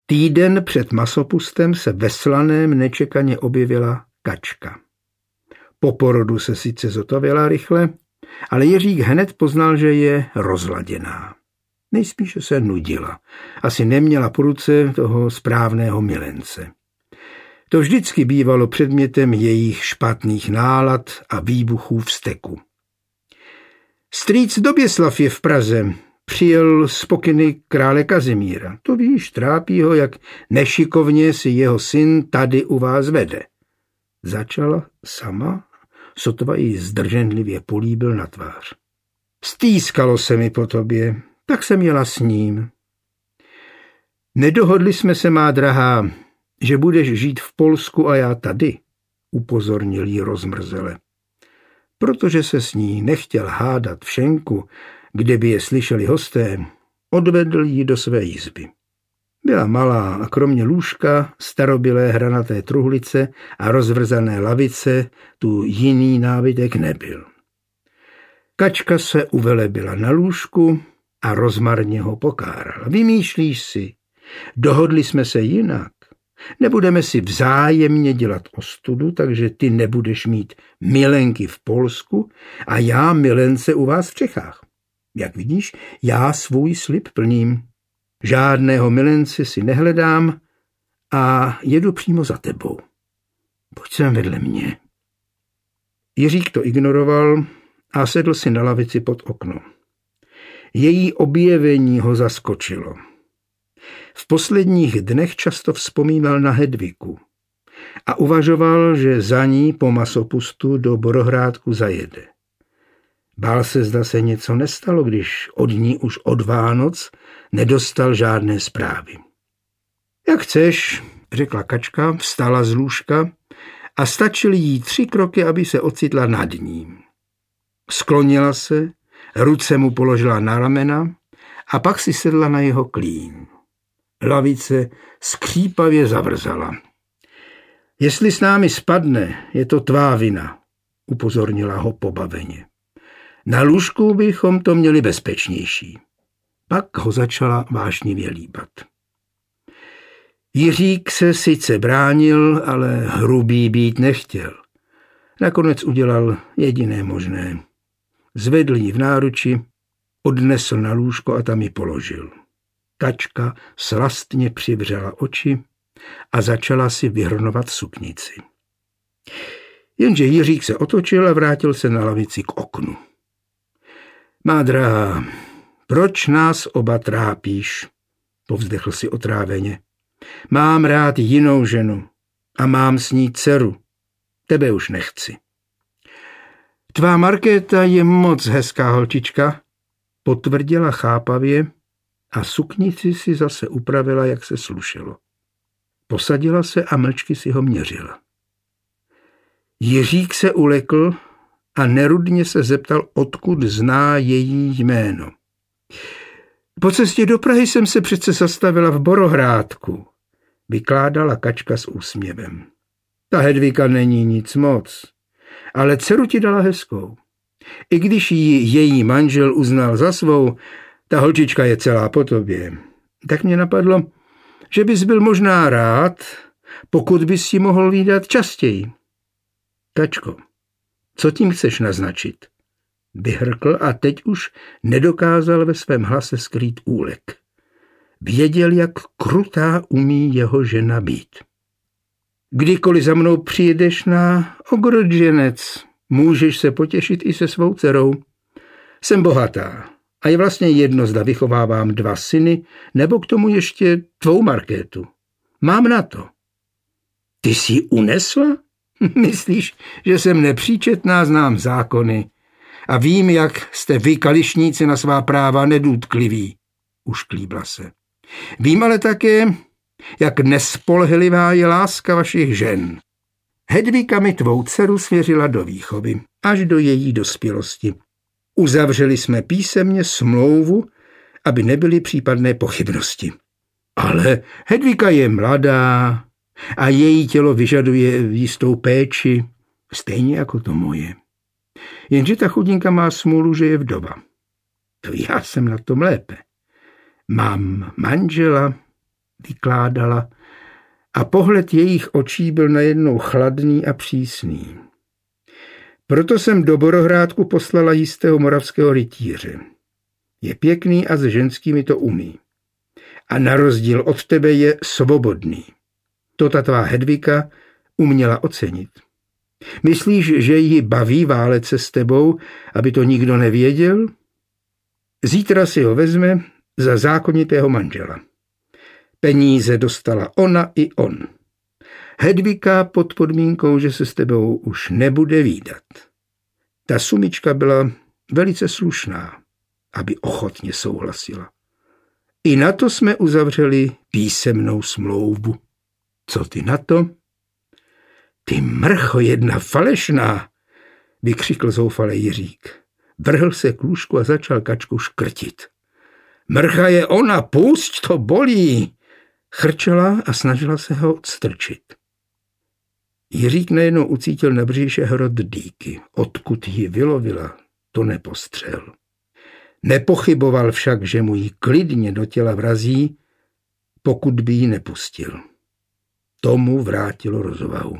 Týden před masopustem se ve Slaném nečekaně objevila kačka. Po porodu se sice zotavila rychle, ale Jiřík hned poznal, že je rozladěná. Nejspíše se nudila. Asi neměla po ruce toho správného milence. To vždycky bývalo předmětem jejich špatných nálad a výbuchů vzteku. Strýc Doběslav je v Praze. Přijel z pokyny krále Kazimíra. To víš, trápí ho, jak nešikovně si jeho syn tady u vás vede. Začala sama, sotva jí zdrženlivě políbil na tvář. Stýskalo se mi po tobě, tak jsem jela s ním. Nedohodli jsme se, má drahá, že budeš žít v Polsku a já tady, upozornil jí rozmrzele. Protože se s ní nechtěl hádat v šenku, kde by je slyšeli hosté, odvedl ji do své jizby. Byla malá a kromě lůžka, starobylé hranaté truhlice a rozvrzané lavice tu jiný nábytek nebyl. Kačka se uvelebila na lůžku a rozmarně ho pokárala. Vymýšlíš si, dohodli jsme se jinak. Nebudeme si vzájemně dělat ostudu, takže ty nebudeš mít milenky v Polsku a já milence u vás v Čechách. Jak vidíš, já svůj slib plním. Žádného milence si nehledám a jedu přímo za tebou. Pojď sem vedle mě. Jiřík to ignoroval a sedl si na lavici pod okno. Její objevení ho zaskočilo. V posledních dnech často vzpomínal na Hedviku a uvažoval, že za ní po masopustu do Borohrádku zajede. Bál se, zda se něco nestalo, když od ní už od Vánoc nedostal žádné zprávy. Jak chceš, řekla kačka, vstala z lůžka a stačily jí 3 kroky, aby se ocitla nad ním. Sklonila se, ruce mu položila na ramena a pak si sedla na jeho klín. Lavice skřípavě zavrzala. Jestli s námi spadne, je to tvá vina, upozornila ho pobaveně. Na lůžku bychom to měli bezpečnější. Pak ho začala vášnivě líbat. Jiřík se sice bránil, ale hrubý být nechtěl. Nakonec udělal jediné možné. Zvedl ji v náruči, odnesl na lůžko a tam ji položil. Kačka slastně přivřela oči a začala si vyhrnovat suknici. Jenže Jiřík se otočil a vrátil se na lavici k oknu. Má drahá, proč nás oba trápíš? Povzdechl si otráveně. Mám rád jinou ženu a mám s ní dceru. Tebe už nechci. Tvá Markéta je moc hezká holčička, potvrdila chápavě a suknici si zase upravila, jak se slušelo. Posadila se a mlčky si ho měřila. Jiřík se ulekl a nerudně se zeptal, odkud zná její jméno. Po cestě do Prahy jsem se přece zastavila v Borohrádku, vykládala kačka s úsměvem. Ta Hedvika není nic moc, ale dceru ti dala hezkou. I když ji její manžel uznal za svou, ta holčička je celá po tobě. Tak mě napadlo, že bys byl možná rád, pokud bys si mohl vídat častěji. Kačko, co tím chceš naznačit? Vyhrkl a teď už nedokázal ve svém hlase skrýt úlek. Věděl, jak krutá umí jeho žena být. Kdykoliv za mnou přijedeš na Ogrodženec, můžeš se potěšit i se svou dcerou. Jsem bohatá a je vlastně jedno, zda vychovávám 2 syny, nebo k tomu ještě tvou Markétu. Mám na to. Ty jsi ji unesla? Myslíš, že jsem nepříčetná, znám zákony a vím, jak jste vy, kališníci, na svá práva nedůtkliví. Ušklíbla se. Vím ale také, jak nespolehlivá je láska vašich žen. Hedvika mi tvou dceru svěřila do výchovy, až do její dospělosti. Uzavřeli jsme písemně smlouvu, aby nebyly případné pochybnosti. Ale Hedvika je mladá a její tělo vyžaduje jistou péči, stejně jako to moje. Jenže ta chudinka má smůlu, že je vdova. To já jsem na tom lépe. Mám manžela vykládala a pohled jejich očí byl najednou chladný a přísný. Proto jsem do Borohrádku poslala jistého moravského rytíře. Je pěkný a s ženskými to umí. A na rozdíl od tebe je svobodný. To ta tvá Hedvika uměla ocenit. Myslíš, že ji baví válet se s tebou, aby to nikdo nevěděl? Zítra si ho vezme za zákonitého manžela. Peníze dostala ona i on. Hedvika pod podmínkou, že se s tebou už nebude vídat. Ta sumička byla velice slušná, aby ochotně souhlasila. I na to jsme uzavřeli písemnou smlouvu. Co ty na to? Ty mrcho jedna falešná, vykřikl zoufale Jiřík. Vrhl se k lůžku a začal Kačku škrtit. Mrcha je ona, pusť, to bolí, chrčela a snažila se ho odstrčit. Jiřík najednou ucítil na břiše hrot dýky. Odkud ji vylovila, to nepostřel. Nepochyboval však, že mu ji klidně do těla vrazí, pokud by ji nepustil. Tomu vrátilo rozvahu.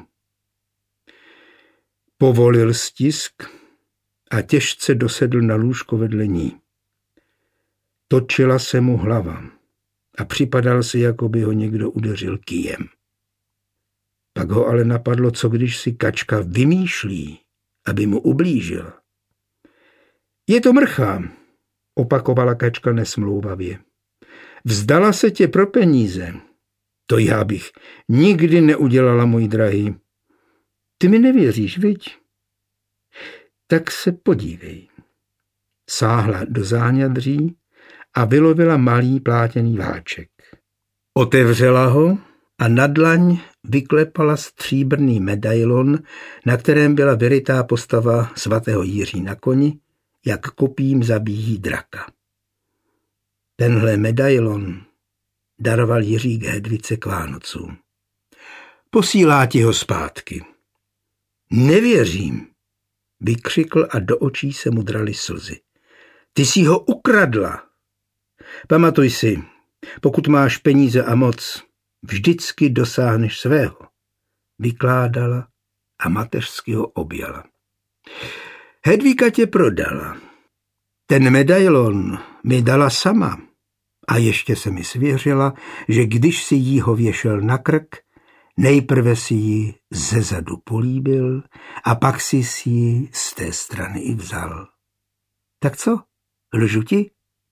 Povolil stisk a těžce dosedl na lůžko vedle ní. Točila se mu hlava a připadal si, jako by ho někdo udeřil kyjem. Pak ho ale napadlo, co když si Kačka vymýšlí, aby mu ublížila. Je to mrcha, opakovala Kačka nesmlouvavě. Vzdala se tě pro peníze. To já bych nikdy neudělala, můj drahý. Ty mi nevěříš, viď? Tak se podívej. Sáhla do záňadří a vylovila malý plátěný váček. Otevřela ho a na dlaň vyklepala stříbrný medailon, na kterém byla vyrytá postava svatého Jiří na koni, jak kopím zabíjí draka. Tenhle medailon daroval Jiřík Hedvice k Vánocům. Posílá ti ho zpátky. Nevěřím, vykřikl a do očí se mu draly slzy. Ty jsi ho ukradla. Pamatuj si, pokud máš peníze a moc, vždycky dosáhneš svého, vykládala a mateřsky ho objala. Hedvika tě prodala. Ten medailon mi dala sama a ještě se mi svěřila, že když si jí ho věšel na krk, nejprve si ji zezadu políbil a pak si ji z té strany i vzal. Tak co, lžu ti?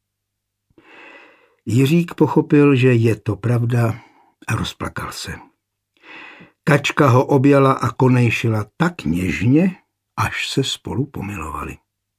Jiřík pochopil, že je to pravda a rozplakal se. Kačka ho objala a konejšila tak něžně, až se spolu pomilovali.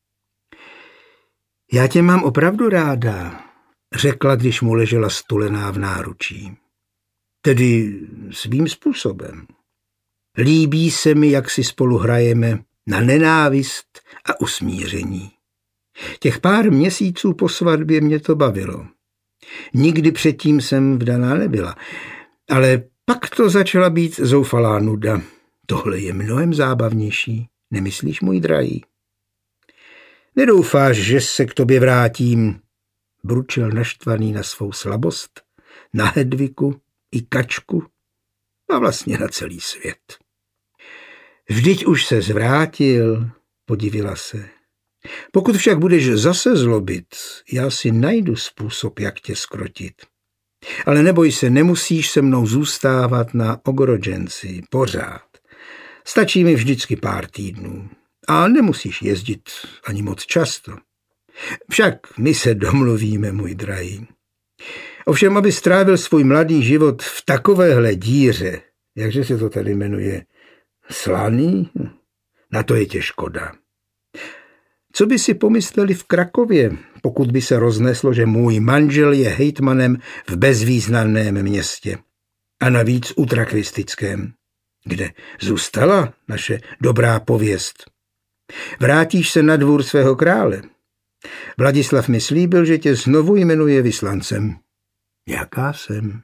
Já tě mám opravdu ráda, řekla, když mu ležela stulená v náručí. Tedy svým způsobem. Líbí se mi, jak si spolu hrajeme na nenávist a usmíření. Těch pár měsíců po svatbě mě to bavilo. Nikdy předtím jsem vdaná nebyla, ale pak to začala být zoufalá nuda. Tohle je mnohem zábavnější, nemyslíš, můj drahý? Nedoufáš, že se k tobě vrátím, bručil naštvaný na svou slabost, na Hedviku i Kačku a vlastně na celý svět. Vždyť už se zvrátil, podivila se. Pokud však budeš zase zlobit, já si najdu způsob, jak tě skrotit. Ale neboj se, nemusíš se mnou zůstávat na Ogorodženci pořád. Stačí mi vždycky pár týdnů a nemusíš jezdit ani moc často. Však my se domluvíme, můj drahý. Ovšem, aby strávil svůj mladý život v takovéhle díře, jakže se to tady jmenuje, slaný, na to je tě škoda. Co by si pomysleli v Krakově, pokud by se rozneslo, že můj manžel je hejtmanem v bezvýznamném městě a navíc utrakvistickém, kde zůstala naše dobrá pověst. Vrátíš se na dvůr svého krále. Vladislav mi slíbil, že tě znovu jmenuje vyslancem. Jaká jsem?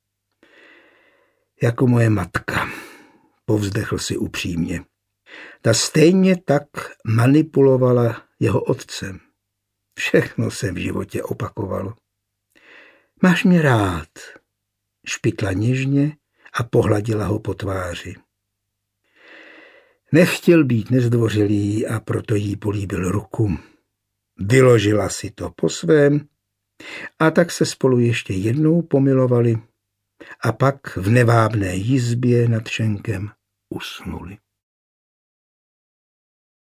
Jako moje matka, povzdechl si upřímně. Ta stejně tak manipulovala jeho otcem. Všechno se v životě opakovalo. Máš mě rád, špitla něžně a pohladila ho po tváři. Nechtěl být nezdvořilý a proto jí políbil ruku. Vyložila si to po svém a tak se spolu ještě jednou pomilovali a pak v nevábné jizbě nad šenkem usnuli.